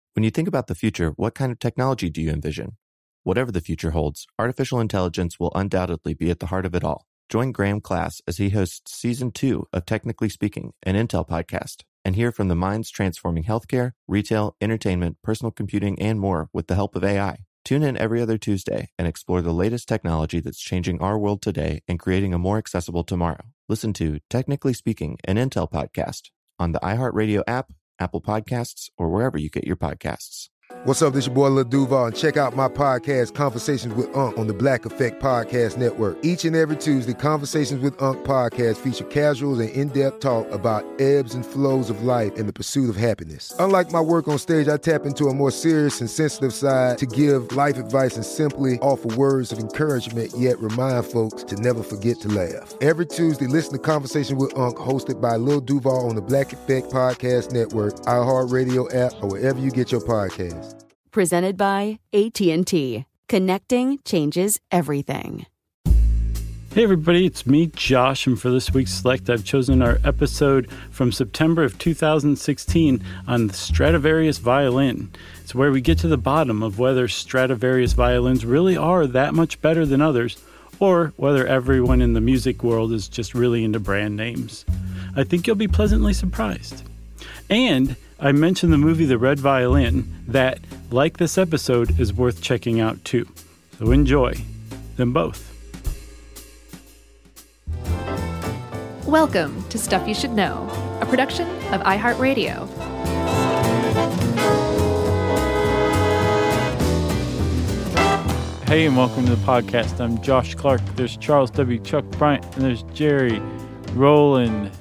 When you think about the future, what kind of technology do you envision? Whatever the future holds, artificial intelligence will undoubtedly be at the heart of it all. Join Graham Class as he hosts Season 2 of Technically Speaking, an Intel podcast, and hear from the minds transforming healthcare, retail, entertainment, personal computing, and more with the help of AI. Tune in every other Tuesday and explore the latest technology that's changing our world today and creating a more accessible tomorrow. Listen to Technically Speaking, an Intel podcast on the iHeartRadio app, Apple Podcasts, or wherever you get your podcasts. What's up, this your boy Lil Duval, and check out my podcast, Conversations with Unc, on the Black Effect Podcast Network. Each and every Tuesday, Conversations with Unc podcast feature casuals and in-depth talk about ebbs and flows of life and the pursuit of happiness. Unlike my work on stage, I tap into a more serious and sensitive side to give life advice and simply offer words of encouragement, yet remind folks to never forget to laugh. Every Tuesday, listen to Conversations with Unc, hosted by Lil Duval on the Black Effect Podcast Network, iHeartRadio app, or wherever you get your podcasts. Presented by AT&T. Connecting changes everything. Hey everybody, it's me, Josh, and for this week's Select, I've chosen our episode from September of 2016 on the Stradivarius violin. It's where we get to the bottom of whether Stradivarius violins really are that much better than others, or whether everyone in the music world is just really into brand names. I think you'll be pleasantly surprised. And I mentioned the movie The Red Violin that, like this episode, is worth checking out too. So enjoy them both. Welcome to Stuff You Should Know, a production of iHeartRadio. Hey, and welcome to the podcast. I'm Josh Clark. There's Charles W. Chuck Bryant, and there's Jerry Rowland.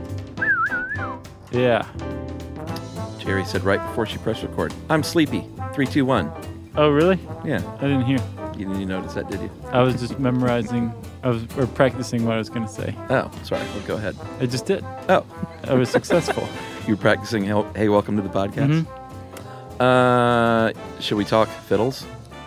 Yeah. Jerry said right before she pressed record, "I'm sleepy." 3, 2, 1. Oh, really? Yeah. I didn't hear. You didn't notice that, did you? I was just memorizing, or practicing what I was going to say. Oh, sorry. Well, go ahead. I just did. Oh. I was successful. You were practicing, hey, welcome to the podcast? Mm-hmm. Should we talk fiddles?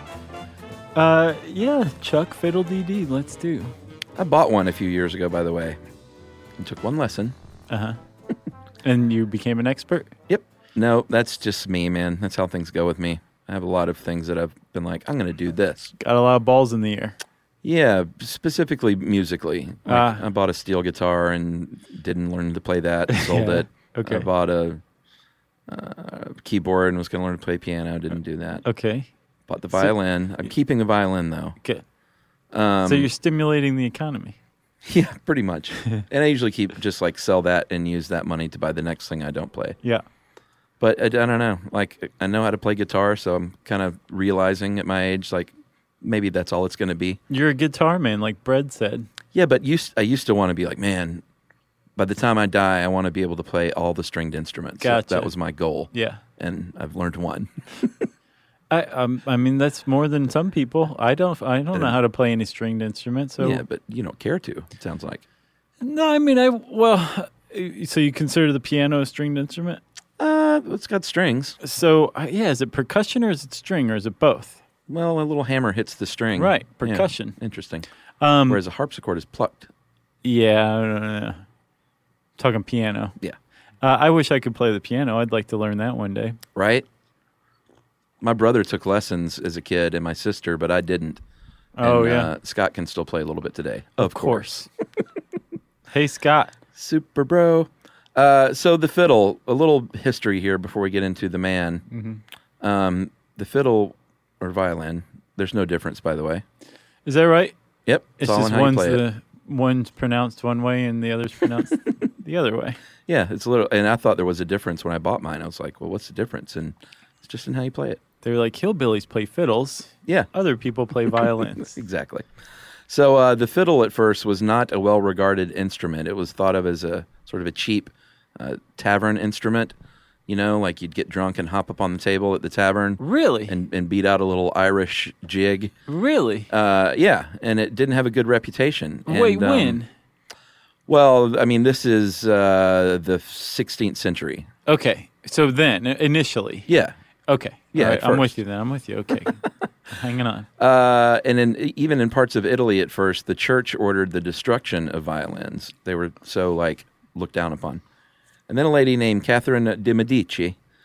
Yeah, Chuck Fiddle DD, let's do. I bought one a few years ago, by the way, and took one lesson. Uh-huh. And you became an expert? Yep. No, that's just me, man. That's how things go with me. I have a lot of things that I've been like, I'm going to do this. Got a lot of balls in the air. Yeah, specifically musically. I bought a steel guitar and didn't learn to play that. Sold it. Okay. I bought a keyboard and was going to learn to play piano. Didn't do that. Okay. Bought the violin. I'm keeping the violin, though. Okay. So you're stimulating the economy. Yeah, pretty much. And I usually sell that and use that money to buy the next thing I don't play. Yeah. But I don't know. Like, I know how to play guitar, so I'm kind of realizing at my age, like, maybe that's all it's going to be. You're a guitar man, like Brad said. Yeah, but I used to want to be like, man, by the time I die, I want to be able to play all the stringed instruments. Gotcha. So that was my goal. Yeah. And I've learned one. I mean, that's more than some people. I don't know how to play any stringed instruments. So. Yeah, but you don't care to, it sounds like. No, I mean, so you consider the piano a stringed instrument? It's got strings. So, is it percussion or is it string or is it both? Well, a little hammer hits the string. Right, percussion. Yeah, interesting. Whereas a harpsichord is plucked. Yeah, talking piano. Yeah. I wish I could play the piano. I'd like to learn that one day. Right? My brother took lessons as a kid and my sister, but I didn't. Oh, and, Scott can still play a little bit today. Of course. Hey, Scott. Super bro. So the fiddle, a little history here before we get into the man. Mm-hmm. The fiddle or violin, there's no difference, by the way. Is that right? Yep. It's just one's pronounced one way and the other's pronounced the other way. Yeah, it's a little, and I thought there was a difference when I bought mine. I was like, well, what's the difference? And it's just in how you play it. They're like, hillbillies play fiddles. Yeah. Other people play violins. Exactly. So the fiddle at first was not a well-regarded instrument. It was thought of as a sort of a cheap tavern instrument. You know, like you'd get drunk and hop up on the table at the tavern. Really? And beat out a little Irish jig. Really? Yeah, and it didn't have a good reputation. Wait, when? Well, I mean, this is the 16th century. Okay, so then, initially. Yeah. Okay. Yeah, right, I'm with you then. I'm with you. Okay. Hanging on. And even in parts of Italy at first, the church ordered the destruction of violins. They were so, looked down upon. And then a lady named Catherine de' Medici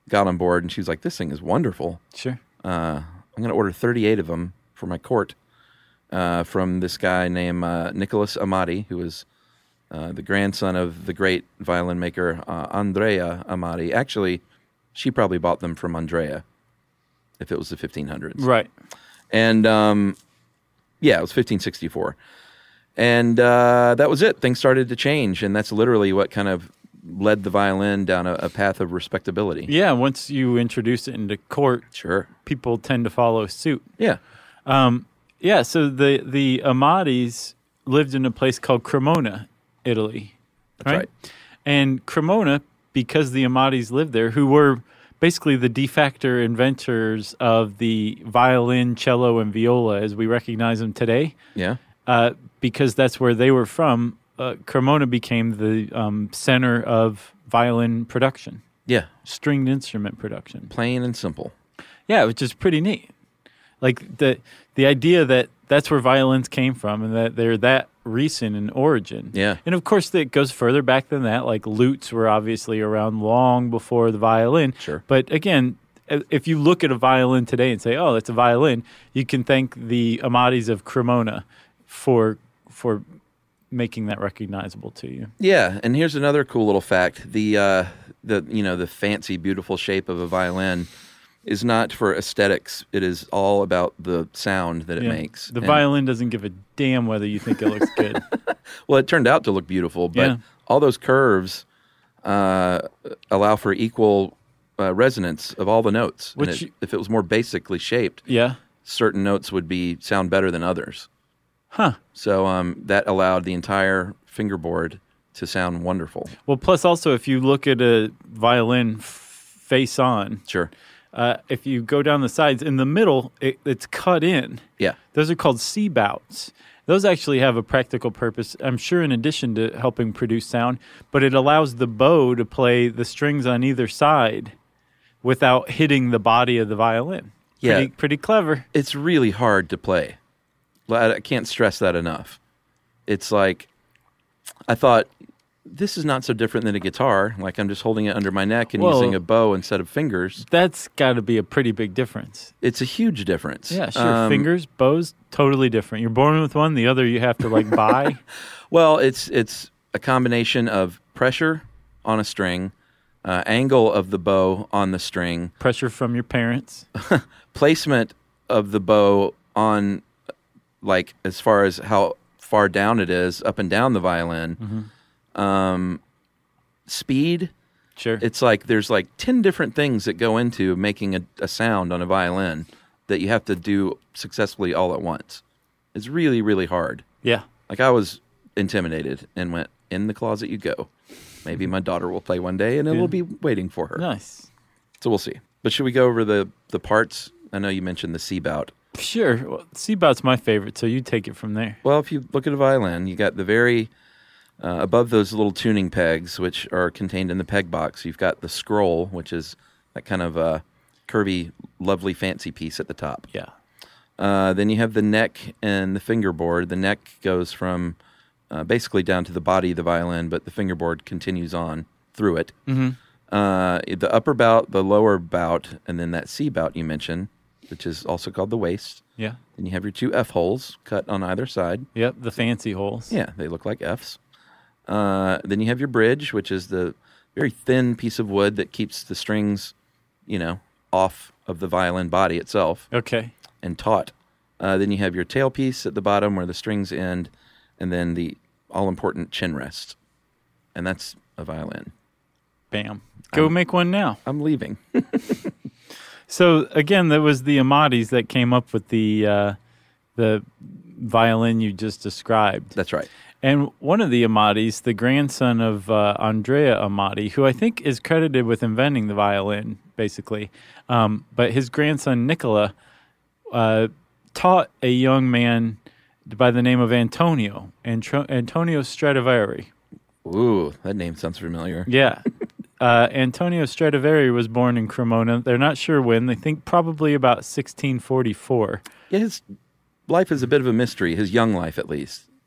got on board, and she was like, "This thing is wonderful. Sure. I'm going to order 38 of them for my court from this guy named Nicholas Amati, who was the grandson of the great violin maker Andrea Amati. Actually, she probably bought them from Andrea, if it was the 1500s. Right. And, yeah, it was 1564. And that was it. Things started to change, and that's literally what kind of led the violin down a path of respectability. Yeah, once you introduce it into court, Sure. people tend to follow suit. Yeah. Yeah, so the Amatis lived in a place called Cremona, Italy. That's right. And Cremona, because the Amatis lived there, who were basically the de facto inventors of the violin, cello, and viola as we recognize them today, Yeah. because that's where they were from, Cremona became the center of violin production, Yeah. stringed instrument production. Plain and simple. Yeah, which is pretty neat. Like the idea that that's where violins came from and that they're that recent in origin. Yeah. And of course, it goes further back than that. Like lutes were obviously around long before the violin. Sure. But again, if you look at a violin today and say, "Oh, it's a violin," you can thank the Amatis of Cremona for making that recognizable to you. Yeah, and here's another cool little fact: the fancy, beautiful shape of a violin is not for aesthetics. It is all about the sound that it makes. The violin doesn't give a damn whether you think it looks good. Well, it turned out to look beautiful, but all those curves allow for equal resonance of all the notes. Which And if it was more basically shaped, Yeah. certain notes would sound better than others. Huh. So that allowed the entire fingerboard to sound wonderful. Well, plus also, if you look at a violin face on, Sure. if you go down the sides, in the middle, it's cut in. Yeah. Those are called C-bouts. Those actually have a practical purpose, I'm sure, in addition to helping produce sound, but it allows the bow to play the strings on either side without hitting the body of the violin. Yeah. Pretty clever. It's really hard to play. I can't stress that enough. It's like, I thought, this is not so different than a guitar. Like, I'm just holding it under my neck and using a bow instead of fingers. That's got to be a pretty big difference. It's a huge difference. Yeah, sure. Fingers, bows, totally different. You're born with one, the other you have to, like, buy. Well, it's a combination of pressure on a string, angle of the bow on the string, Pressure from your parents. placement of the bow on, like, as far as how far down it is, up and down the violin. Speed. Sure. It's like there's like 10 different things that go into making a sound on a violin that you have to do successfully all at once. It's really, really hard. Yeah. Like, I was intimidated and went, in the closet you go. Maybe my daughter will play one day and it will be waiting for her. Nice. So we'll see. But should we go over the parts? I know you mentioned the C-bout. Sure. Well, C-bout's my favorite, so you take it from there. Well, if you look at a violin, you got the very, above those little tuning pegs, which are contained in the peg box, you've got the scroll, which is that kind of curvy, lovely, fancy piece at the top. Yeah. Then you have the neck and the fingerboard. The neck goes from basically down to the body of the violin, but the fingerboard continues on through it. Mm-hmm. The upper bout, the lower bout, and then that C-bout you mentioned, which is also called the waist. Yeah. Then you have your two F holes cut on either side. Yep, the fancy holes. Yeah, they look like Fs. Then you have your bridge, which is the very thin piece of wood that keeps the strings, off of the violin body itself. Okay. And taut. Then you have your tailpiece at the bottom where the strings end, and then the all-important chin rest. And that's a violin. Bam. Go make one now. I'm leaving. So, again, that was the Amatis that came up with the violin you just described. That's right. And one of the Amatis, the grandson of Andrea Amati, who I think is credited with inventing the violin, basically, but his grandson, Nicola, taught a young man by the name of Antonio Stradivari. Ooh, that name sounds familiar. Yeah. Antonio Stradivari was born in Cremona. They're not sure when. They think probably about 1644. Yeah, his life is a bit of a mystery, his young life at least.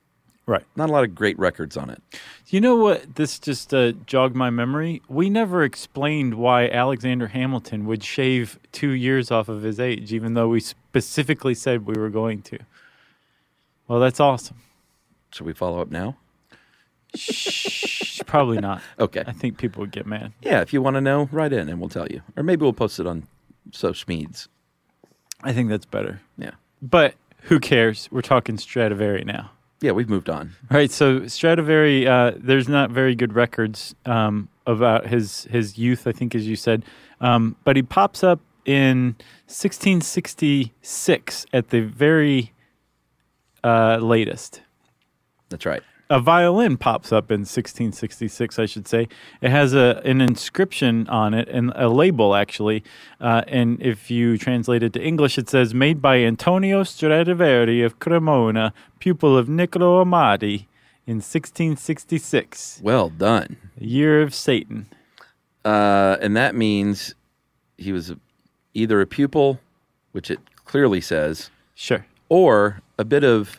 Right. Not a lot of great records on it. You know what? This just jogged my memory. We never explained why Alexander Hamilton would shave 2 years off of his age, even though we specifically said we were going to. Well, that's awesome. Should we follow up now? Shh, probably not. Okay. I think people would get mad. Yeah, if you want to know, write in and we'll tell you. Or maybe we'll post it on So Schmeeds. I think that's better. Yeah. But who cares? We're talking Stradivari now. Yeah, we've moved on. Right, so Stradivari, there's not very good records about his youth, I think, as you said. But he pops up in 1666 at the very latest. That's right. A violin pops up in 1666, I should say. It has an inscription on it, and a label, actually. And if you translate it to English, it says, made by Antonio Stradivari of Cremona, pupil of Niccolo Amati, in 1666. Well done. The year of Satan. And that means he was either a pupil, which it clearly says, Sure. or a bit of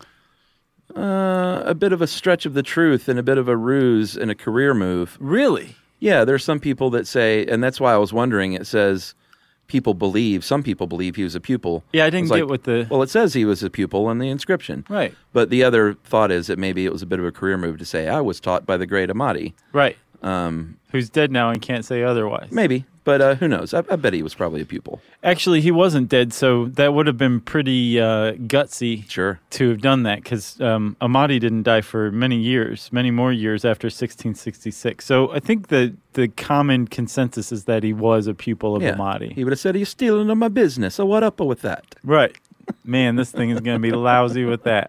a stretch of the truth and a bit of a ruse and a career move. Really? Yeah, there's some people that say, and that's why I was wondering, it says some people believe he was a pupil. Yeah, I didn't get what the... Well, it says he was a pupil in the inscription. Right. But the other thought is that maybe it was a bit of a career move to say, I was taught by the great Amati. Right. Who's dead now and can't say otherwise. Maybe, but who knows? I bet he was probably a pupil. Actually, he wasn't dead, so that would have been pretty gutsy to have done that, because Amati didn't die for many more years after 1666. So I think the common consensus is that he was a pupil of Amati. He would have said, he's stealing my business, so what up with that? Right. Man, this thing is going to be lousy with that.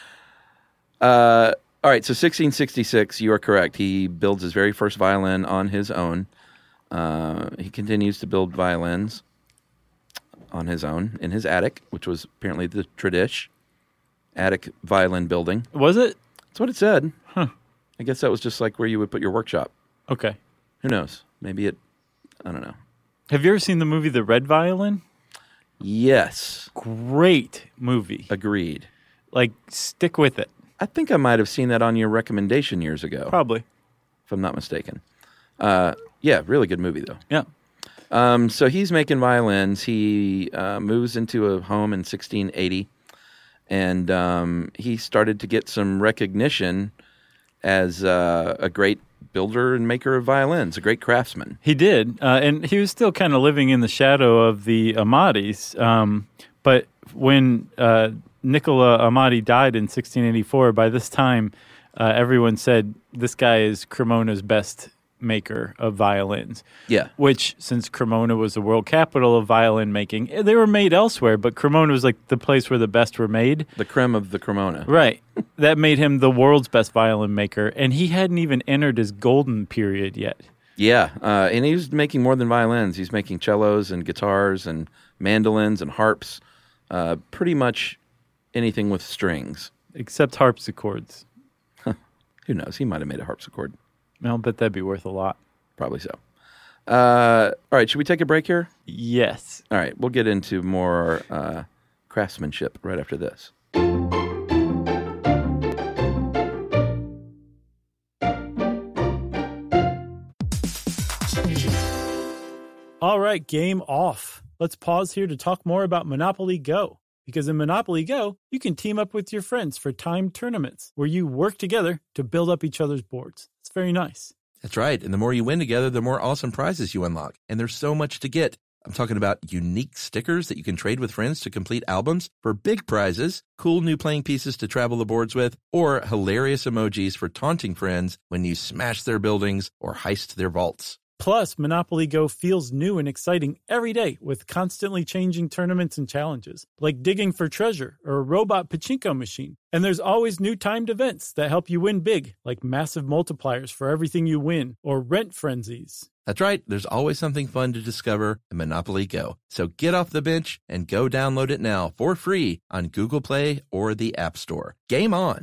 All right, so 1666, you are correct. He builds his very first violin on his own. He continues to build violins on his own in his attic, which was apparently the tradish attic violin building. Was it? That's what it said. Huh. I guess that was just like where you would put your workshop. Okay. Who knows? Maybe I don't know. Have you ever seen the movie The Red Violin? Yes. Great movie. Agreed. Like, stick with it. I think I might have seen that on your recommendation years ago. Probably. If I'm not mistaken. Yeah, really good movie, though. Yeah. So he's making violins. He moves into a home in 1680, and he started to get some recognition as a great builder and maker of violins, a great craftsman. He did, and he was still kind of living in the shadow of the Amatis, but when Nicola Amati died in 1684, by this time, everyone said this guy is Cremona's best maker of violins. Yeah. Which, since Cremona was the world capital of violin making, they were made elsewhere, but Cremona was like the place where the best were made. The creme of the Cremona. Right. That made him the world's best violin maker, and he hadn't even entered his golden period yet. Yeah, and he was making more than violins. He's making cellos and guitars and mandolins and harps, pretty much anything with strings. Except harpsichords. Who knows? He might have made a harpsichord. I'll bet that'd be worth a lot. Probably so. All right, should we take a break here? Yes. All right, we'll get into more craftsmanship right after this. All right, game off. Let's pause here to talk more about Monopoly Go. Because in Monopoly Go, you can team up with your friends for timed tournaments where you work together to build up each other's boards. It's very nice. That's right. And the more you win together, the more awesome prizes you unlock. And there's so much to get. I'm talking about unique stickers that you can trade with friends to complete albums for big prizes, cool new playing pieces to travel the boards with, or hilarious emojis for taunting friends when you smash their buildings or heist their vaults. Plus, Monopoly Go feels new and exciting every day with constantly changing tournaments and challenges, like digging for treasure or a robot pachinko machine. And there's always new timed events that help you win big, like massive multipliers for everything you win or rent frenzies. That's right. There's always something fun to discover in Monopoly Go. So get off the bench and go download it now for free on Google Play or the App Store. Game on!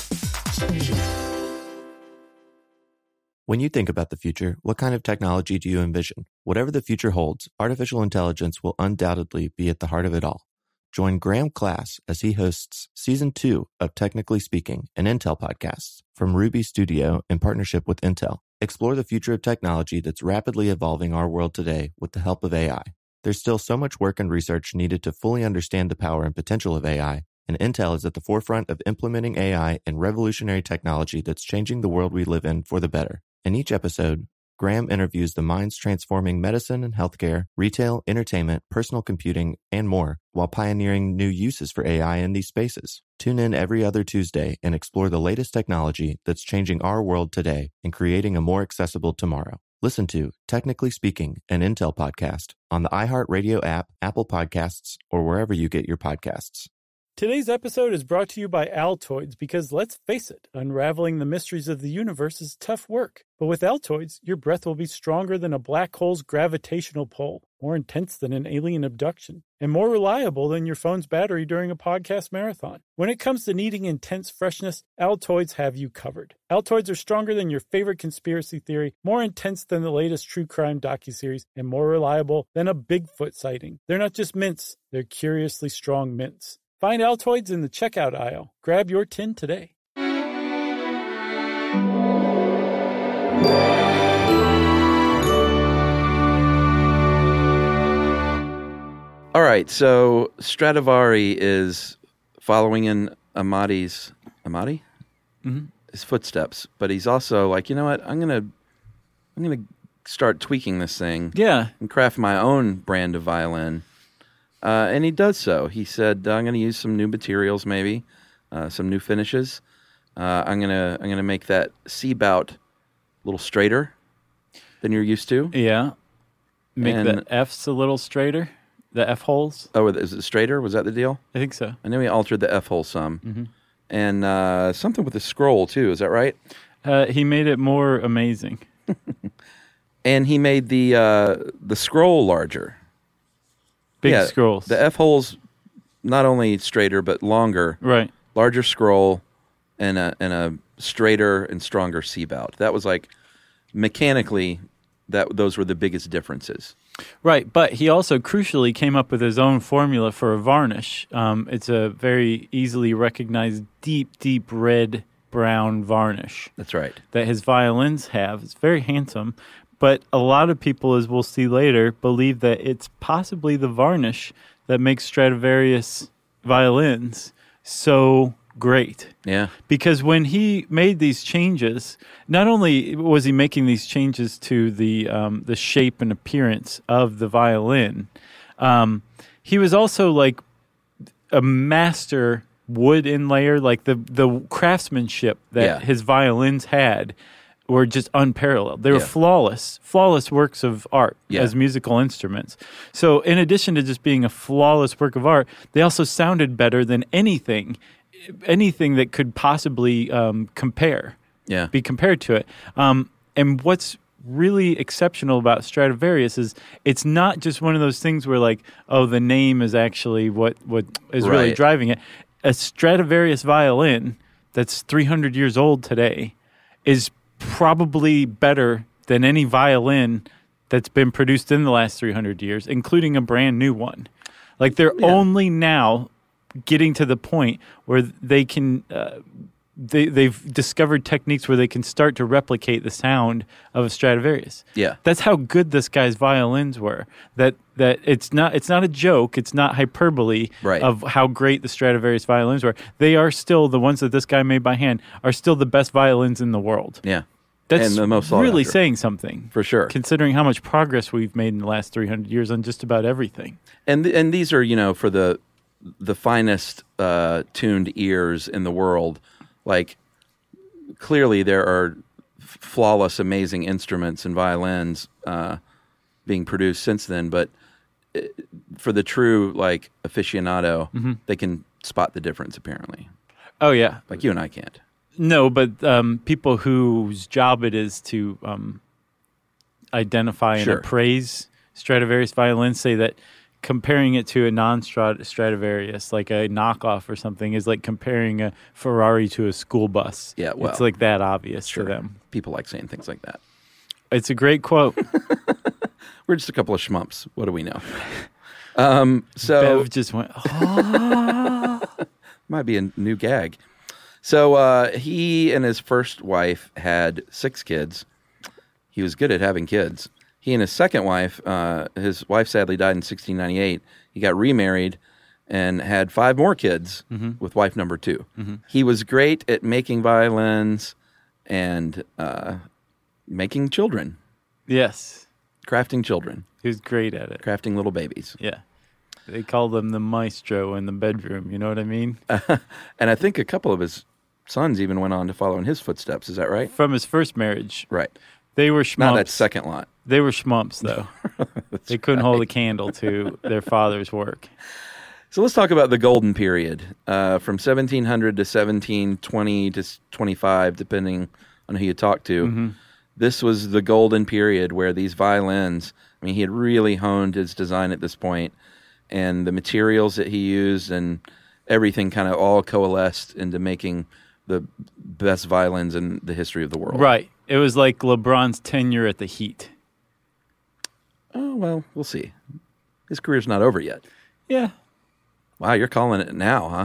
When you think about the future, what kind of technology do you envision? Whatever the future holds, artificial intelligence will undoubtedly be at the heart of it all. Join Graham Class as he hosts Season 2 of Technically Speaking, an Intel podcast from Ruby Studio in partnership with Intel. Explore the future of technology that's rapidly evolving our world today with the help of AI. There's still so much work and research needed to fully understand the power and potential of AI, and Intel is at the forefront of implementing AI and revolutionary technology that's changing the world we live in for the better. In each episode, Graham interviews the minds transforming medicine and healthcare, retail, entertainment, personal computing, and more, while pioneering new uses for AI in these spaces. Tune in every other Tuesday and explore the latest technology that's changing our world today and creating a more accessible tomorrow. Listen to Technically Speaking, an Intel podcast on the iHeartRadio app, Apple Podcasts, or wherever you get your podcasts. Today's episode is brought to you by Altoids because, let's face it, unraveling the mysteries of the universe is tough work. But with Altoids, your breath will be stronger than a black hole's gravitational pull, more intense than an alien abduction, and more reliable than your phone's battery during a podcast marathon. When it comes to needing intense freshness, Altoids have you covered. Altoids are stronger than your favorite conspiracy theory, more intense than the latest true crime docuseries, and more reliable than a Bigfoot sighting. They're not just mints, they're curiously strong mints. Find Altoids in the checkout aisle. Grab your tin today. All right, so Stradivari is following in Amati's his footsteps, but he's also like, you know what? I'm gonna start tweaking this thing, and craft my own brand of violin. And he does so. He said, "I'm going to use some new materials, maybe some new finishes. I'm gonna make that C-bout a little straighter than you're used to. Yeah, make the F's a little straighter. The F holes. Oh, is it straighter? Was that the deal? I think so. I know he altered the F hole some, and something with the scroll too. Is that right? He made it more amazing, and he made the scroll larger. Big scrolls. The F hole's not only straighter but longer. Right. Larger scroll and a straighter and stronger C-bout. That was like mechanically those were the biggest differences. Right, but he also crucially came up with his own formula for a varnish. It's a very easily recognized deep red-brown varnish. That's right. That his violins have. It's very handsome. But a lot of people, as we'll see later, believe that it's possibly the varnish that makes Stradivarius violins so great. Yeah. Because when he made these changes, not only was he making these changes to the shape and appearance of the violin, he was also like a master wood inlayer. Like the craftsmanship that his violins had were just unparalleled. They were flawless works of art as musical instruments. So in addition to just being a flawless work of art, they also sounded better than anything that could possibly be compared to it. And what's really exceptional about Stradivarius is it's not just one of those things where like, oh, the name is actually what is really driving it. A Stradivarius violin that's 300 years old today is probably better than any violin that's been produced in the last 300 years, including a brand new one. Like they're only now getting to the point where they can they've discovered techniques where they can start to replicate the sound of a Stradivarius. Yeah. That's how good this guy's violins were. That it's not a joke, it's not hyperbole of how great the Stradivarius violins were. They are still the ones that this guy made by hand are still the best violins in the world. Yeah. That's and the most really saying something. For sure. Considering how much progress we've made in the last 300 years on just about everything. And these are, for the finest tuned ears in the world. Like, clearly there are flawless, amazing instruments and violins being produced since then, but for the true, like, aficionado, they can spot the difference, apparently. Oh, yeah. Like you and I can't. No, but people whose job it is to identify and appraise Stradivarius violins say that comparing it to a non-Stradivarius, like a knockoff or something, is like comparing a Ferrari to a school bus. Yeah, well, it's like that obvious to them. People like saying things like that. It's a great quote. We're just a couple of schmumps. What do we know? Bev just went, oh. Might be a new gag. So he and his first wife had 6 kids. He was good at having kids. He and his second wife, his wife sadly died in 1698. He got remarried and had 5 more kids with wife number 2. He was great at making violins and making children. Yes. Crafting children. He was great at it. Crafting little babies. Yeah. They called him the maestro in the bedroom. You know what I mean? And I think a couple of his sons even went on to follow in his footsteps. Is that right? From his first marriage. Right. They were schmumps. Not that second lot. They were schmumps, though. They couldn't hold a candle to their father's work. So let's talk about the golden period, from 1700 to 1720 to 25, depending on who you talk to. This was the golden period where these violins, I mean, he had really honed his design at this point, and the materials that he used and everything kind of all coalesced into making the best violins in the history of the world. Right. It was like LeBron's tenure at the Heat. Oh, well, we'll see. His career's not over yet. Yeah. Wow, you're calling it now, huh?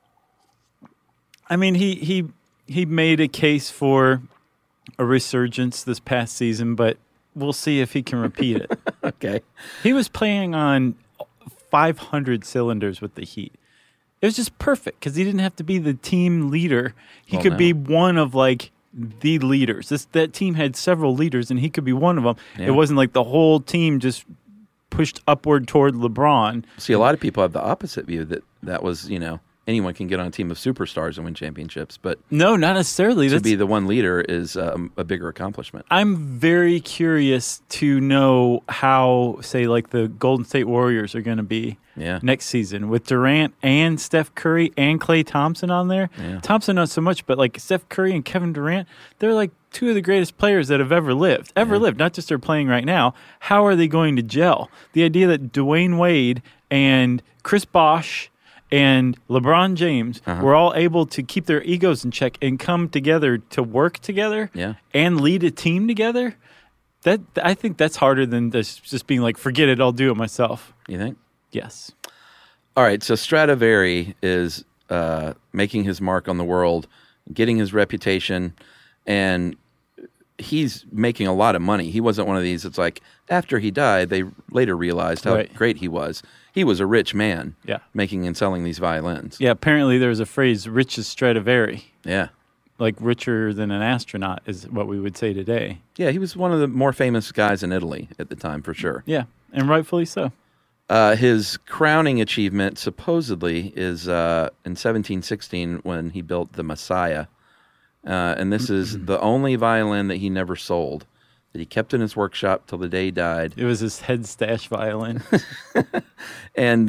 I mean, he made a case for a resurgence this past season, but we'll see if he can repeat it. Okay. He was playing on 500 cylinders with the Heat. It was just perfect because he didn't have to be the team leader. He could be one of like the leaders. That team had several leaders, and he could be one of them. Yeah. It wasn't like the whole team just pushed upward toward LeBron. See, a lot of people have the opposite view that was, anyone can get on a team of superstars and win championships, but no, not necessarily. To be the one leader is a bigger accomplishment. I'm very curious to know how, say, like the Golden State Warriors are going to be next season with Durant and Steph Curry and Klay Thompson on there. Yeah. Thompson not so much, but like Steph Curry and Kevin Durant, they're like 2 of the greatest players that have ever lived, not just they're playing right now. How are they going to gel? The idea that Dwayne Wade and Chris Bosh and LeBron James were all able to keep their egos in check and come together to work together and lead a team together, I think that's harder than just being like, forget it, I'll do it myself. You think? Yes. All right, so Stradivari is making his mark on the world, getting his reputation, and he's making a lot of money. He wasn't one of these that's like, after he died, they later realized how great he was. He was a rich man making and selling these violins. Yeah, apparently there was a phrase, rich as Stradivari. Yeah. Like richer than an astronaut is what we would say today. Yeah, he was one of the more famous guys in Italy at the time, for sure. Yeah, and rightfully so. His crowning achievement, supposedly, is in 1716 when he built the Messiah. And this is the only violin that he never sold, that he kept in his workshop till the day he died. It was his head stash violin. And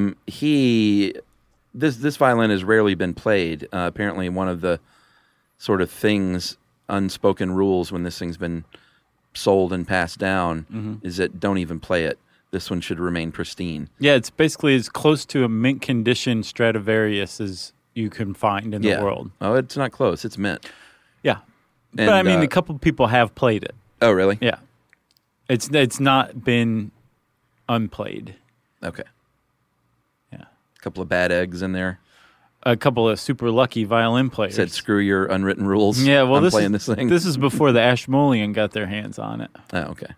this violin has rarely been played. Apparently one of the sort of unspoken rules when this thing's been sold and passed down is that don't even play it. This one should remain pristine. Yeah, it's basically as close to a mint condition Stradivarius as you can find in the world. Oh, it's not close. It's mint. Yeah. And, but I mean, a couple people have played it. Oh, really? Yeah. It's not been unplayed. Okay. Yeah. A couple of bad eggs in there. A couple of super lucky violin players. Said, screw your unwritten rules. Yeah, well, I'm playing this thing. This is before the Ashmolean got their hands on it. Oh, okay.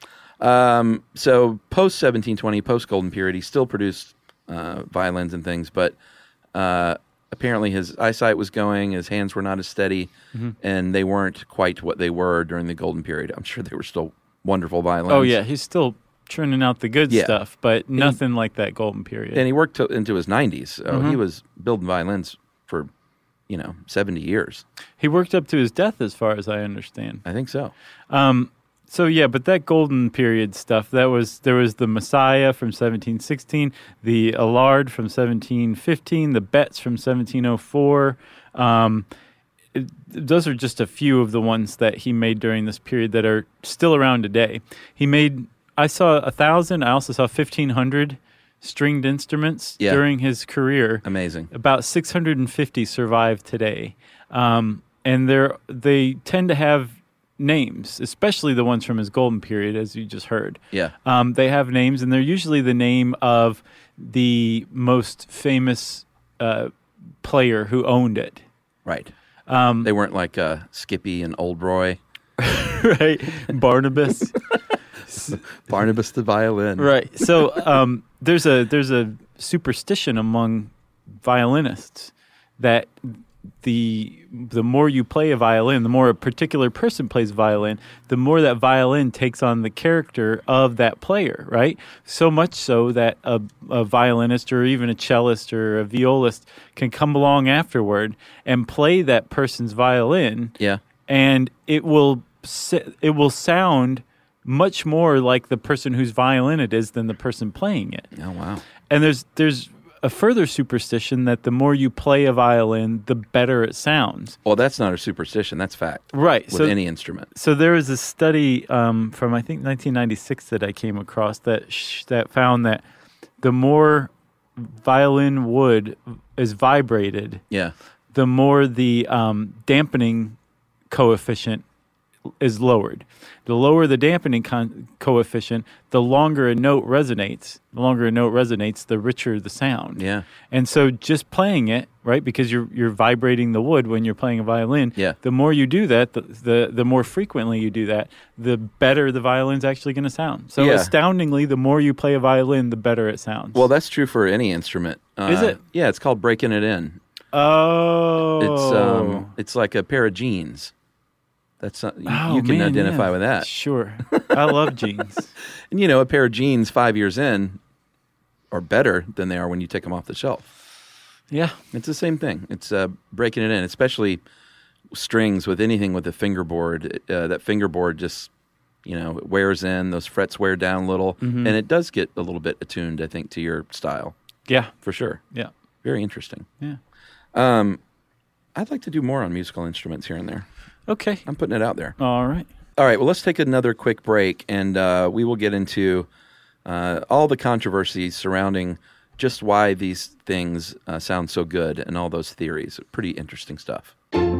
So post-1720, post-Golden Period, he still produced violins and things, but apparently his eyesight was going, his hands were not as steady, and they weren't quite what they were during the Golden Period. I'm sure they were still wonderful violins. Oh, yeah, he's still churning out the good stuff, but nothing like that Golden Period. And he worked into his 90s, so he was building violins for, 70 years. He worked up to his death, as far as I understand. I think so. So yeah, but that Golden Period stuff, there was the Messiah from 1716, the Allard from 1715, the Betts from 1704. Those are just a few of the ones that he made during this period that are still around today. I saw 1,000. I also saw 1,500 stringed instruments during his career. Amazing. About 650 survive today, and they tend to have names, especially the ones from his golden period, as you just heard. Yeah. They have names, and they're usually the name of the most famous player who owned it. Right. They weren't like Skippy and Old Roy. Right. Barnabas. Barnabas the violin. Right. So there's a superstition among violinists that the more you play a violin, the more a particular person plays violin, the more that violin takes on the character of that player, right? So much so that a violinist or even a cellist or a violist can come along afterward and play that person's violin. Yeah. And it will sound much more like the person whose violin it is than the person playing it. Oh, wow. And there's a further superstition that the more you play a violin, the better it sounds. Well, that's not a superstition. That's fact. Right. With any instrument. So there was a study from, I think, 1996 that I came across that found that the more violin wood is vibrated, the more the dampening coefficient is lowered. The lower the dampening coefficient, the longer a note resonates. The longer a note resonates, the richer the sound. Yeah. And so just playing it, right, because you're vibrating the wood when you're playing a violin, the more you do that, the more frequently you do that, the better the violin's actually going to sound. So astoundingly, the more you play a violin, the better it sounds. Well, that's true for any instrument. Is it? Yeah, it's called breaking it in. Oh. It's like a pair of jeans. That's you can identify with that. Sure. I love jeans. And, a pair of jeans 5 years in are better than they are when you take them off the shelf. Yeah. It's the same thing. It's breaking it in, especially strings with anything with a fingerboard. That fingerboard just, it wears in. Those frets wear down a little. Mm-hmm. And it does get a little bit attuned, I think, to your style. Yeah. For sure. Yeah. Very interesting. Yeah. I'd like to do more on musical instruments here and there. Okay. I'm putting it out there. All right. All right. Well, let's take another quick break, and we will get into all the controversies surrounding just why these things sound so good and all those theories. Pretty interesting stuff.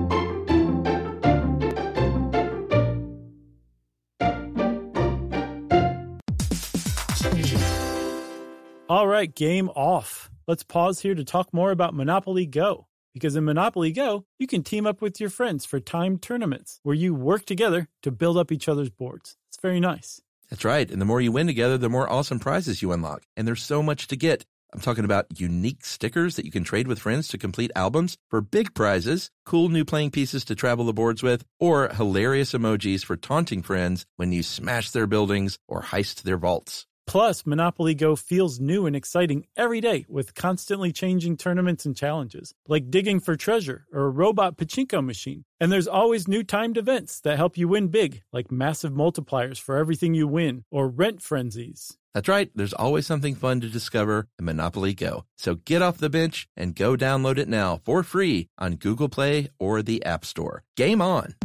All right. Game off. Let's pause here to talk more about Monopoly Go. Because in Monopoly Go, you can team up with your friends for timed tournaments where you work together to build up each other's boards. It's very nice. That's right. And the more you win together, the more awesome prizes you unlock. And there's so much to get. I'm talking about unique stickers that you can trade with friends to complete albums for big prizes, cool new playing pieces to travel the boards with, or hilarious emojis for taunting friends when you smash their buildings or heist their vaults. Plus, Monopoly Go feels new and exciting every day with constantly changing tournaments and challenges, like digging for treasure or a robot pachinko machine. And there's always new timed events that help you win big, like massive multipliers for everything you win or rent frenzies. That's right. There's always something fun to discover in Monopoly Go. So get off the bench and go download it now for free on Google Play or the App Store. Game on!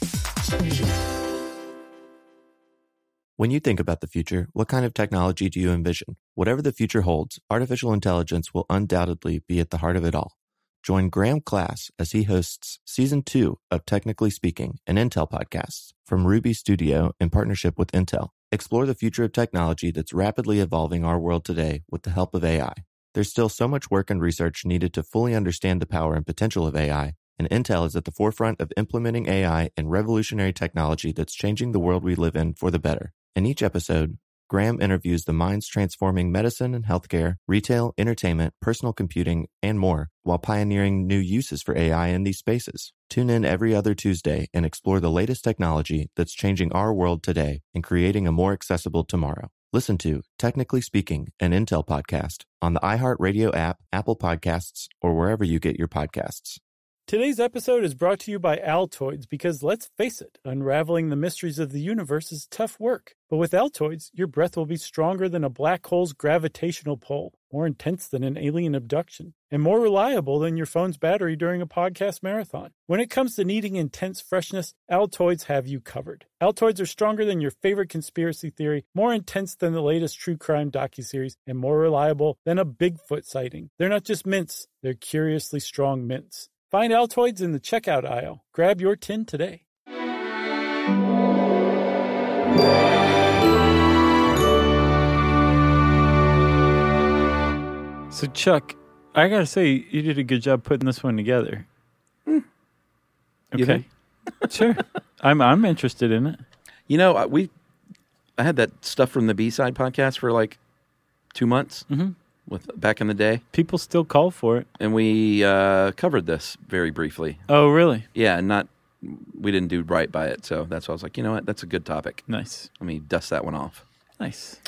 When you think about the future, what kind of technology do you envision? Whatever the future holds, artificial intelligence will undoubtedly be at the heart of it all. Join Graham Class as he hosts Season 2 of Technically Speaking, an Intel podcast from Ruby Studio in partnership with Intel. Explore the future of technology that's rapidly evolving our world today with the help of AI. There's still so much work and research needed to fully understand the power and potential of AI, and Intel is at the forefront of implementing AI and revolutionary technology that's changing the world we live in for the better. In each episode, Graham interviews the minds transforming medicine and healthcare, retail, entertainment, personal computing, and more, while pioneering new uses for AI in these spaces. Tune in every other Tuesday and explore the latest technology that's changing our world today and creating a more accessible tomorrow. Listen to Technically Speaking, an Intel podcast on the iHeartRadio app, Apple Podcasts, or wherever you get your podcasts. Today's episode is brought to you by Altoids because, let's face it, unraveling the mysteries of the universe is tough work. But with Altoids, your breath will be stronger than a black hole's gravitational pull, more intense than an alien abduction, and more reliable than your phone's battery during a podcast marathon. When it comes to needing intense freshness, Altoids have you covered. Altoids are stronger than your favorite conspiracy theory, more intense than the latest true crime docuseries, and more reliable than a Bigfoot sighting. They're not just mints, they're curiously strong mints. Find Altoids in the checkout aisle. Grab your tin today. So, Chuck, I gotta say, you did a good job putting this one together. You Okay, think? sure. I'm interested in it. You know, I had that stuff from the B-Side podcast for like 2 months back in the day, People still call for it. and we covered this very briefly. Oh, really? Yeah, we didn't do right by it, so that's why I was like, you know what, that's a good topic. Nice, Let me dust that one off. nice.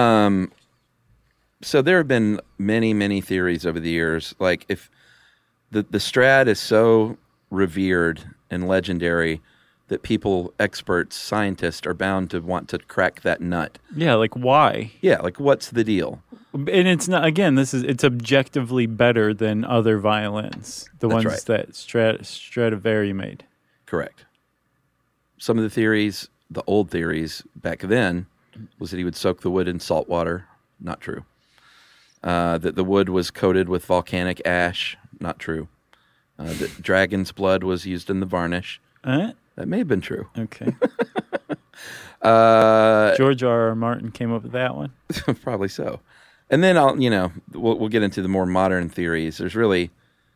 So there have been many, many theories over the years. Like if the Strad is so revered and legendary that people, experts, scientists are bound to want to crack that nut. Yeah, like why? Yeah, like what's the deal? And it's not. Again, it's objectively better than other violins, the That's ones right. that Stradivari made. Correct. Some of the theories, the old theories back then, was that he would soak the wood in salt water. Not true. That the wood was coated with volcanic ash. Not true. That dragon's blood was used in the varnish. That may have been true. Okay. Uh, George R.R. Martin came up with that one. Probably so. And then we'll get into the more modern theories. There's really,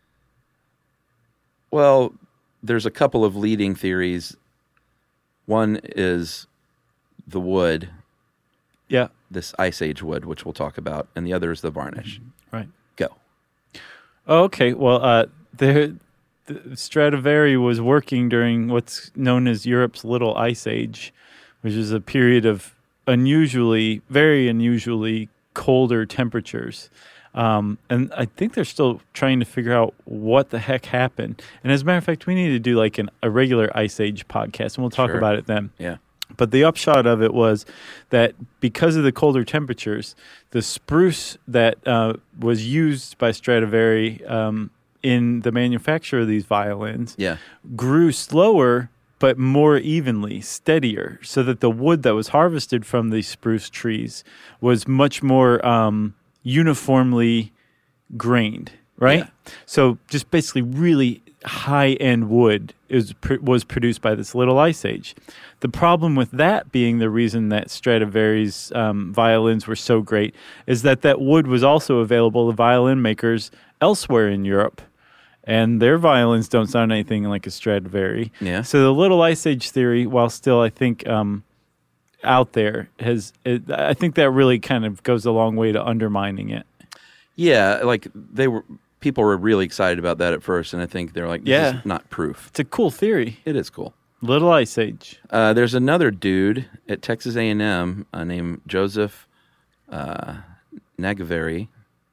there's a couple of leading theories. One is the wood, Yeah. this Ice Age wood, which we'll talk about, and the other is the varnish. Right. Go. Oh, okay. Well, the Stradivari was working during what's known as Europe's Little Ice Age, which is a period of very unusually colder temperatures. And I think they're still trying to figure out what the heck happened. And as a matter of fact, we need to do like a regular Ice Age podcast, and we'll talk Sure. about it then. Yeah. But the upshot of it was that because of the colder temperatures, the spruce that was used by Stradivari in the manufacture of these violins Yeah. grew slower but more evenly, steadier, so that the wood that was harvested from these spruce trees was much more uniformly grained, right? Yeah. So just basically really high-end wood was produced by this Little Ice Age. The problem with that being the reason that Stradivari's violins were so great is that wood was also available to violin makers elsewhere in Europe, and their violins don't sound anything like a Stradivari. Yeah. So the Little Ice Age theory, while still I think out there, I think that really kind of goes a long way to undermining it. Yeah, like people were really excited about that at first, and I think they're like, this is not proof. It's a cool theory. It is cool. Little Ice Age. There's another dude at Texas A&M named Joseph Nagivari.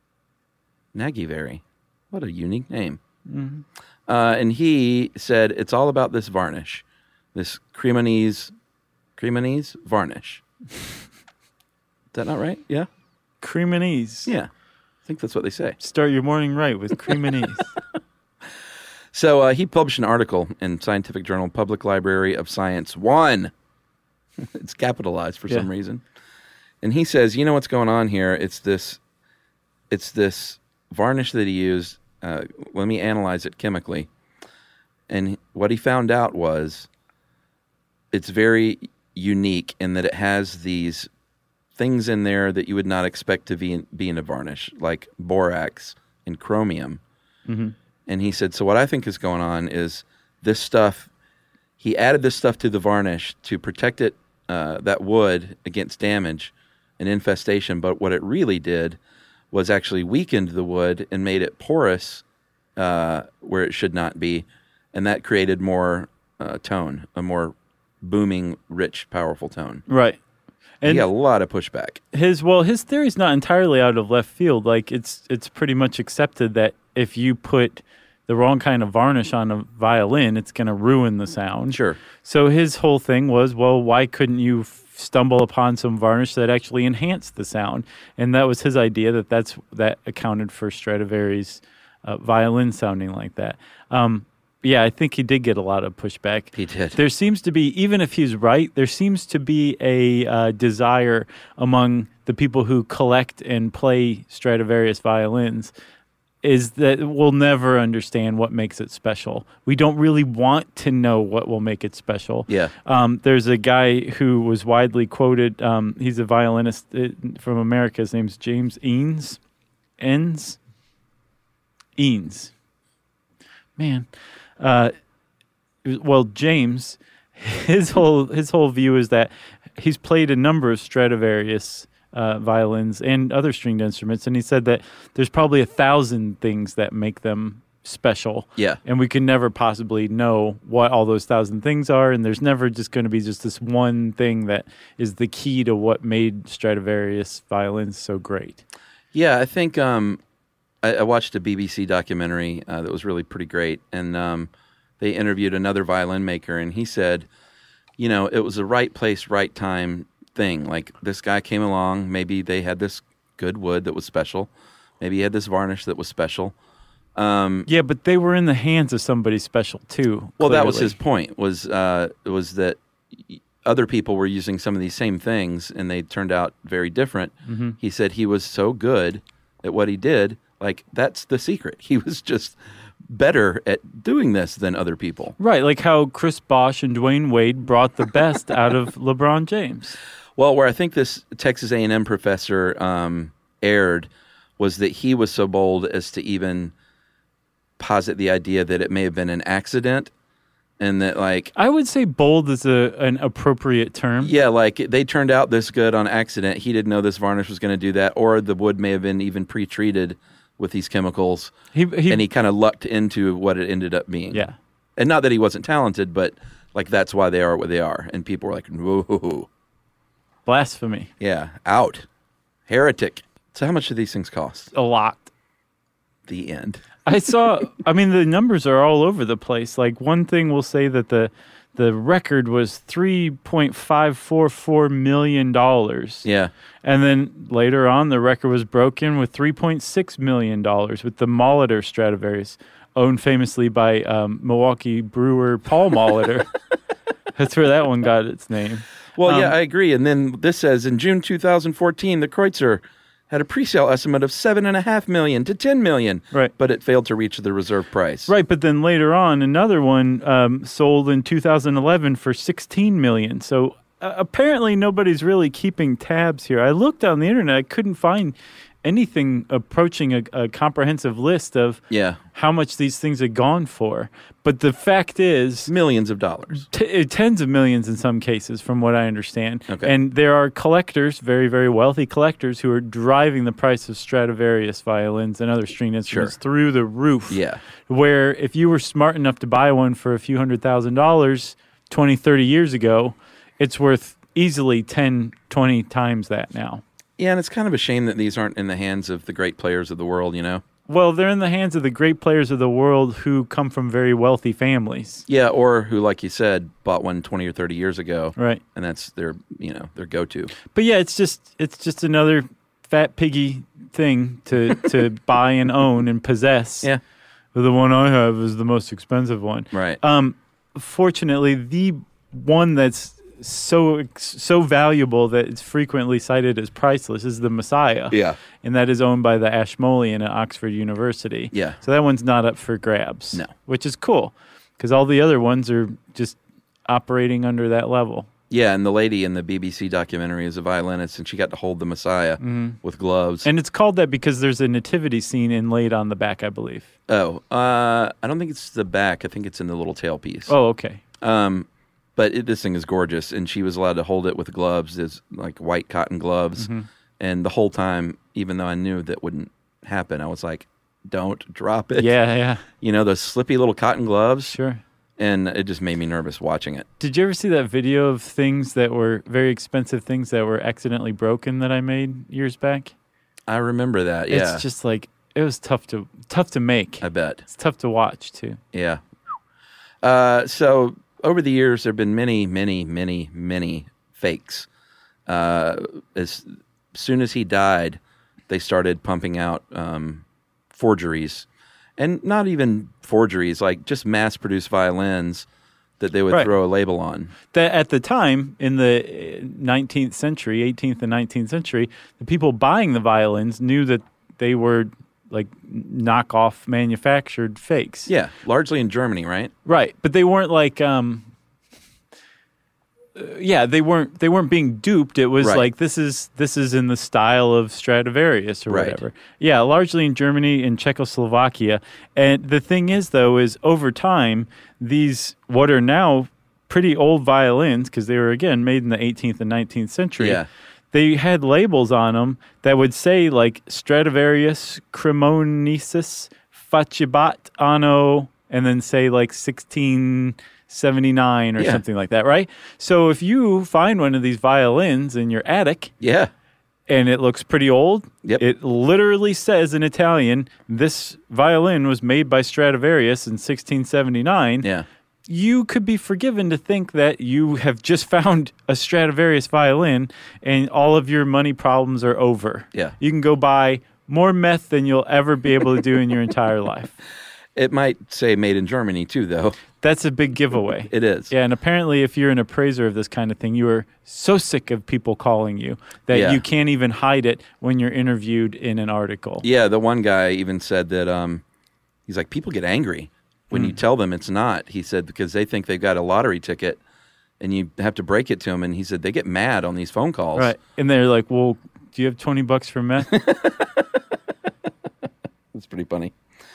What a unique name. Mm-hmm. And he said it's all about this varnish, this Cremonese varnish. Is that not right? Yeah? Cremonese. Yeah. I think that's what they say. Start your morning right with Cremonese. So he published an article in Scientific Journal, Public Library of Science 1. It's capitalized for some reason. And he says, you know what's going on here? It's this varnish that he used. Let me analyze it chemically. And what he found out was it's very unique in that it has these things in there that you would not expect to be in a varnish, like borax and chromium. Mm-hmm. And he said, so what I think is going on is this stuff, he added this stuff to the varnish to protect it, that wood, against damage and infestation. But what it really did was actually weakened the wood and made it porous where it should not be. And that created more tone, a more booming, rich, powerful tone. Right. And he got a lot of pushback. His theory's not entirely out of left field. Like it's pretty much accepted that if you put the wrong kind of varnish on a violin, it's going to ruin the sound. Sure. So his whole thing was, well, why couldn't you stumble upon some varnish that actually enhanced the sound? And that was his idea. That accounted for Stradivari's violin sounding like that. Yeah, I think he did get a lot of pushback. He did. There seems to be, even if he's right, there seems to be a desire among the people who collect and play Stradivarius violins. is that we'll never understand what makes it special. We don't really want to know what will make it special. Yeah. There's a guy who was widely quoted. He's a violinist from America. His name's James Eanes. Eanes. Man. Well, James, his whole view is that he's played a number of Stradivarius violins and other stringed instruments, and he said that there's probably 1,000 things that make them special. Yeah. And we can never possibly know what all those 1,000 things are, and there's never just going to be just this one thing that is the key to what made Stradivarius violins so great. Yeah, I think I watched a BBC documentary that was really pretty great, and they interviewed another violin maker, and he said, it was a right place, right time thing. Like, this guy came along, maybe they had this good wood that was special, maybe he had this varnish that was special. Yeah, but they were in the hands of somebody special too. Well, clearly. that was his point, was that other people were using some of these same things, and they turned out very different. Mm-hmm. He said he was so good at what he did, like, that's the secret. He was just better at doing this than other people. Right, like how Chris Bosh and Dwayne Wade brought the best out of LeBron James. Well, where I think this Texas A&M professor erred was that he was so bold as to even posit the idea that it may have been an accident, and that, like, I would say bold is an appropriate term. Yeah, like, they turned out this good on accident. He didn't know this varnish was going to do that, or the wood may have been even pre-treated with these chemicals, and he kind of lucked into what it ended up being. Yeah. And not that he wasn't talented, but, like, that's why they are what they are. And people were like, whoa. Blasphemy. Yeah, out. Heretic. So how much do these things cost? A lot. The end. The numbers are all over the place. Like, one thing will say that the record was $3.544 million. Yeah. And then later on, the record was broken with $3.6 million with the Molitor Stradivarius, owned famously by Milwaukee brewer Paul Molitor. That's where that one got its name. Well, yeah, I agree. And then this says, in June 2014, the Kreutzer had a pre-sale estimate of $7.5 million to $10 million, right? But it failed to reach the reserve price. Right, but then later on, another one sold in 2011 for $16 million. So apparently nobody's really keeping tabs here. I looked on the internet. I couldn't find anything approaching a comprehensive list of how much these things had gone for. But the fact is, millions of dollars. Tens of millions in some cases, from what I understand. Okay. And there are collectors, very, very wealthy collectors, who are driving the price of Stradivarius violins and other string instruments through the roof. Yeah. Where if you were smart enough to buy one for a few $100,000 20, 30 years ago, it's worth easily 10, 20 times that now. Yeah, and it's kind of a shame that these aren't in the hands of the great players of the world, Well, they're in the hands of the great players of the world who come from very wealthy families. Yeah, or who, like you said, bought one 20 or 30 years ago. Right. And that's their go-to. But yeah, it's just another fat piggy thing to buy and own and possess. Yeah. The one I have is the most expensive one. Right. Fortunately, the one that's so valuable that it's frequently cited as priceless is the Messiah. Yeah. And that is owned by the Ashmolean at Oxford University. Yeah. So that one's not up for grabs. No. Which is cool, because all the other ones are just operating under that level. Yeah, and the lady in the BBC documentary is a violinist, and she got to hold the Messiah with gloves. And it's called that because there's a nativity scene inlaid on the back, I believe. Oh, I don't think it's the back. I think it's in the little tailpiece. Oh, okay. But this thing is gorgeous, and she was allowed to hold it with gloves. There's like white cotton gloves. Mm-hmm. And the whole time, even though I knew that wouldn't happen, I was like, don't drop it. Yeah. Those slippy little cotton gloves. Sure. And it just made me nervous watching it. Did you ever see that video of things that were very expensive things that were accidentally broken that I made years back? I remember that, yeah. It's just like, it was tough to make. I bet. It's tough to watch, too. Yeah. So over the years, there have been many, many, many, many fakes. As soon as he died, they started pumping out forgeries. And not even forgeries, like just mass-produced violins that they would throw a label on. That at the time, in the 19th century, 18th and 19th century, the people buying the violins knew that they were like knockoff manufactured fakes. Yeah, largely in Germany, right? Right, but they weren't like they weren't being duped. It was Right. like this is in the style of Stradivarius or Right. whatever. Yeah, largely in Germany and Czechoslovakia. And the thing is, though, is over time, these what are now pretty old violins, because they were, again, made in the 18th and 19th century. Yeah. They had labels on them that would say, like, Stradivarius Cremonesis Facibat Anno, and then say, like, 1679 or Yeah. something like that, right? So if you find one of these violins in your attic Yeah. and it looks pretty old, Yep. it literally says in Italian, this violin was made by Stradivarius in 1679. Yeah. You could be forgiven to think that you have just found a Stradivarius violin and all of your money problems are over. Yeah. You can go buy more meth than you'll ever be able to do in your entire life. It might say made in Germany too, though. That's a big giveaway. It is. Yeah, and apparently if you're an appraiser of this kind of thing, you are so sick of people calling you that Yeah. you can't even hide it when you're interviewed in an article. Yeah, the one guy even said that he's like, people get angry when you tell them it's not. He said because they think they've got a lottery ticket and you have to break it to them. And he said they get mad on these phone calls. Right. And they're like, well, do you have $20 for meth? That's pretty funny.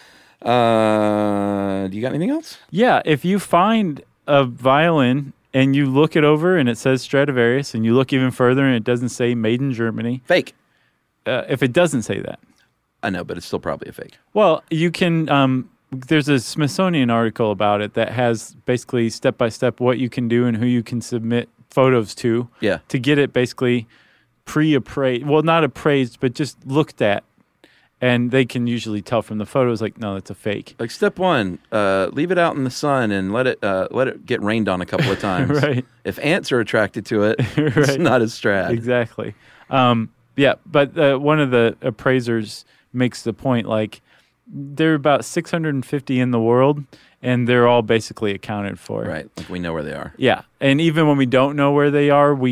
Do you got anything else? Yeah, if you find a violin and you look it over and it says Stradivarius and you look even further and it doesn't say made in Germany, Fake. if it doesn't say that, I know, but it's still probably a fake. well, you can, there's a Smithsonian article about it that has basically step-by-step what you can do and who you can submit photos to Yeah. to get it basically pre-appraised, well, not appraised, but just looked at. And they can usually tell from the photos, like, no, it's a fake. Like step one, leave it out in the sun and let it get rained on a couple of times. Right. If ants are attracted to it, it's Right. not a Strad. Exactly. Yeah, but one of the appraisers makes the point, like, there are about 650 in the world, and they're all basically accounted for. Right. Like we know where they are. Yeah, and even when we don't know where they are, we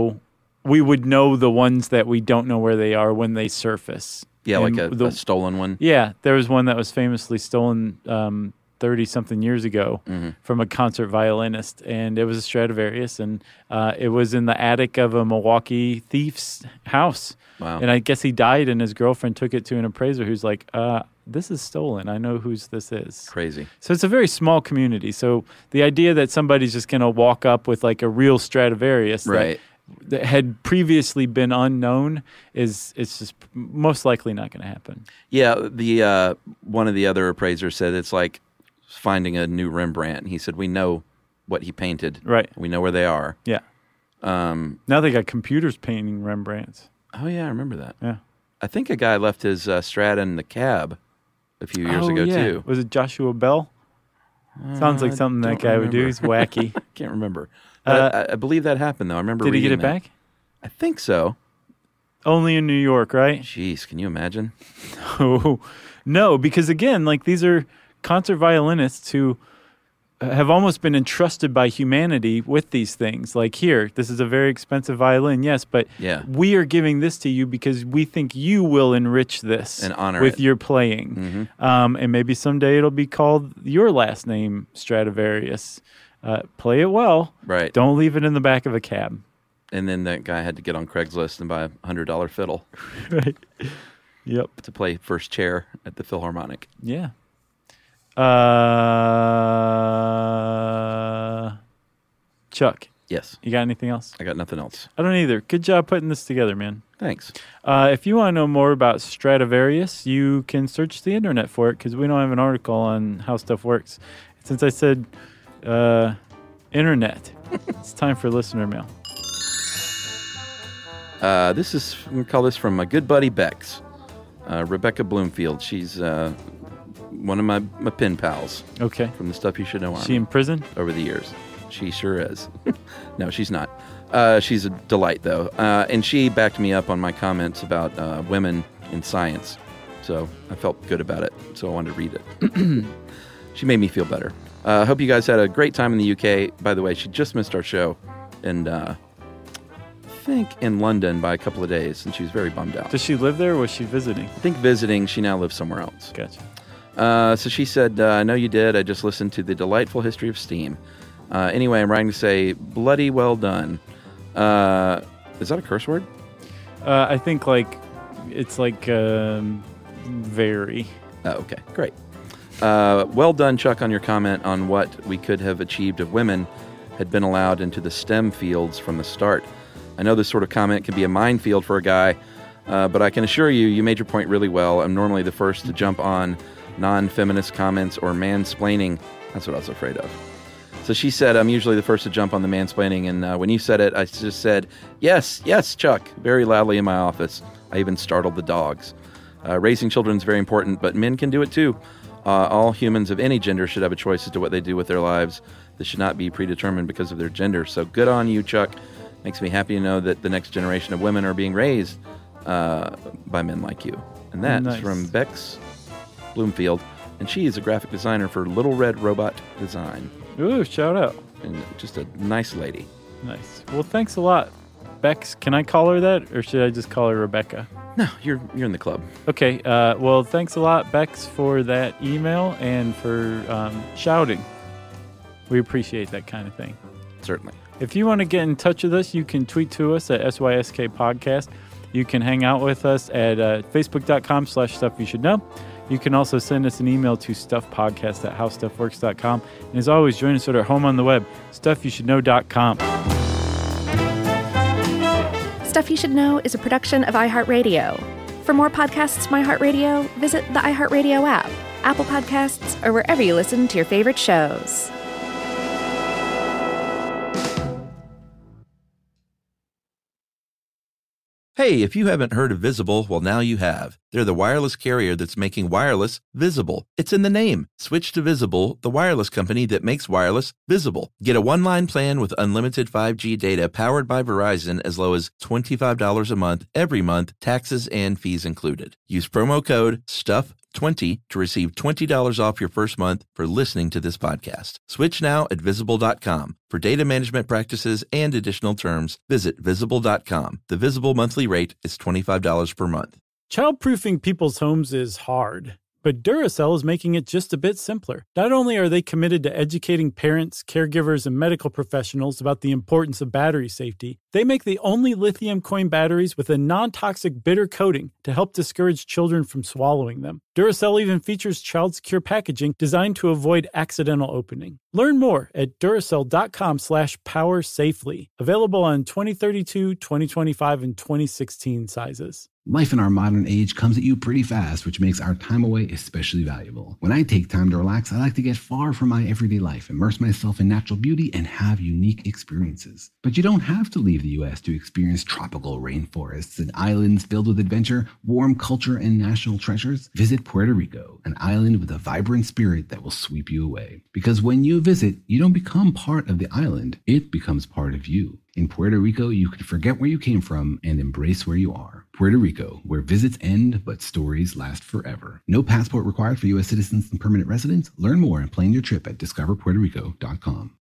would know the ones that we don't know where they are when they surface. Yeah, And like a stolen one. Yeah, there was one that was famously stolen 30-something years ago from a concert violinist, and it was a Stradivarius, and it was in the attic of a Milwaukee thief's house. Wow. And I guess he died, and his girlfriend took it to an appraiser who's like, this is stolen. I know whose this is. Crazy. So it's a very small community. So the idea that somebody's just going to walk up with like a real Stradivarius Right. that had previously been unknown it's just most likely not going to happen. Yeah, the one of the other appraisers said it's like finding a new Rembrandt. He said we know what he painted. Right. We know where they are. Yeah. Now they got computers painting Rembrandts. Oh yeah, I remember that. Yeah. I think a guy left his Strad in the cab a few years Oh, ago yeah. too. Was it Joshua Bell? Sounds like something that don't guy would do. remember. He's wacky. Can't remember. But I believe that happened though. I remember. Did he get reading it that. back? I think so. Only in New York, right? Jeez, can you imagine? Oh, no, because again, like these are concert violinists who have almost been entrusted by humanity with these things. Like here, this is a very expensive violin, yes, but Yeah. we are giving this to you because we think you will enrich this And honor with it. your playing. And maybe someday it'll be called your last name, Stradivarius. Play it well. Right. Don't leave it in the back of a cab. And then that guy had to get on Craigslist and buy $100 fiddle Right. Yep. to play first chair at the Philharmonic. Yeah. Chuck, Yes. you got anything else? I got nothing else. I don't either. Good job putting this together, man. Thanks. If you want to know more about Stradivarius, you can search the internet for it because we don't have an article on how stuff works. Since I said internet, it's time for listener mail. This is, we call this from my good buddy Bex, Rebecca Bloomfield. She's one of my pen pals Okay. from the Stuff You Should Know Is Army she in prison? over the years. She sure is. No, she's not. She's a delight, though. And she backed me up on my comments about women in science. So I felt good about it. So I wanted to read it. She made me feel better. I hope you guys had a great time in the UK. By the way, she just missed our show. And think, in London by a couple of days, and she was very bummed out. Does she live there or was she visiting? I think visiting. She now lives somewhere else. Gotcha. So she said, I know you did. I just listened to the delightful history of steam. Anyway, I'm writing to say, bloody well done. Is that a curse word? I think it's very. Oh, okay, great. Well done, Chuck, on your comment on what we could have achieved if women had been allowed into the STEM fields from the start. I know this sort of comment can be a minefield for a guy, but I can assure you, you made your point really well. I'm normally the first to jump on non-feminist comments or mansplaining. That's what I was afraid of. So she said, I'm usually the first to jump on the mansplaining, and when you said it, I just said, yes, Chuck, very loudly in my office. I even startled the dogs. Raising children is very important, but men can do it too. All humans of any gender should have a choice as to what they do with their lives. This should not be predetermined because of their gender. So good on you, Chuck. Makes me happy to know that the next generation of women are being raised by men like you. And that's from Bex Bloomfield. And she is a graphic designer for Little Red Robot Design. Ooh, shout out. And just a nice lady. Nice. Well, thanks a lot. Bex, can I call her that, or should I just call her Rebecca? No, you're in the club. Okay. Well, thanks a lot, Bex, for that email and for shouting. We appreciate that kind of thing. Certainly. If you want to get in touch with us, you can tweet to us at SYSK Podcast. You can hang out with us at facebook.com/stuffyoushouldknow. You can also send us an email to stuffpodcast@howstuffworks.com. And as always, join us at our home on the web, stuffyoushouldknow.com. Stuff You Should Know is a production of iHeartRadio. For more podcasts from iHeartRadio, visit the iHeartRadio app, Apple Podcasts, or wherever you listen to your favorite shows. Hey, if you haven't heard of Visible, well, now you have. They're the wireless carrier that's making wireless visible. It's in the name. Switch to Visible, the wireless company that makes wireless visible. Get a one-line plan with unlimited 5G data powered by Verizon as low as $25 a month, every month, taxes and fees included. Use promo code STUFF20 to receive $20 off your first month for listening to this podcast. Switch now at Visible.com. For data management practices and additional terms, visit Visible.com. The Visible monthly rate is $25 per month. Childproofing people's homes is hard, but Duracell is making it just a bit simpler. Not only are they committed to educating parents, caregivers, and medical professionals about the importance of battery safety, they make the only lithium coin batteries with a non-toxic bitter coating to help discourage children from swallowing them. Duracell even features child-secure packaging designed to avoid accidental opening. Learn more at Duracell.com/powersafely. Available on 2032, 2025, and 2016 sizes. Life in our modern age comes at you pretty fast, which makes our time away especially valuable. When I take time to relax, I like to get far from my everyday life, immerse myself in natural beauty, and have unique experiences. But you don't have to leave the U.S. to experience tropical rainforests and islands filled with adventure, warm culture, and national treasures. Visit Puerto Rico, an island with a vibrant spirit that will sweep you away. Because when you visit, you don't become part of the island, it becomes part of you. In Puerto Rico, you can forget where you came from and embrace where you are. Puerto Rico, where visits end, but stories last forever. No passport required for U.S. citizens and permanent residents. Learn more and plan your trip at discoverpuertorico.com.